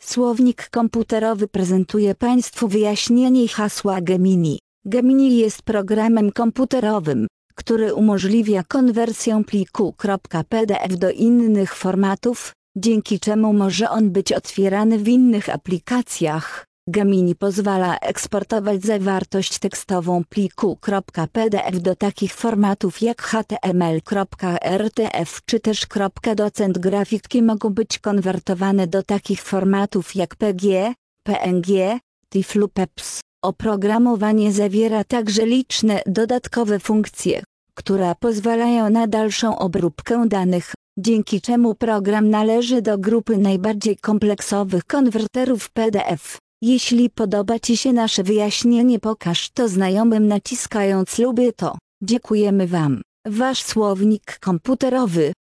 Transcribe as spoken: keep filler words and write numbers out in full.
Słownik komputerowy prezentuje Państwu wyjaśnienie hasła Gemini. Gemini jest programem komputerowym, który umożliwia konwersję pliku .pdf do innych formatów, dzięki czemu może on być otwierany w innych aplikacjach. Gemini pozwala eksportować zawartość tekstową pliku .pdf do takich formatów jak H T M L, R T F czy też .docent. Grafiki mogą być konwertowane do takich formatów jak P G, P N G, TIFF lub E P S. Oprogramowanie zawiera także liczne dodatkowe funkcje, które pozwalają na dalszą obróbkę danych, dzięki czemu program należy do grupy najbardziej kompleksowych konwerterów P D F. Jeśli podoba Ci się nasze wyjaśnienie, pokaż to znajomym naciskając lubię to. Dziękujemy Wam. Wasz słownik komputerowy.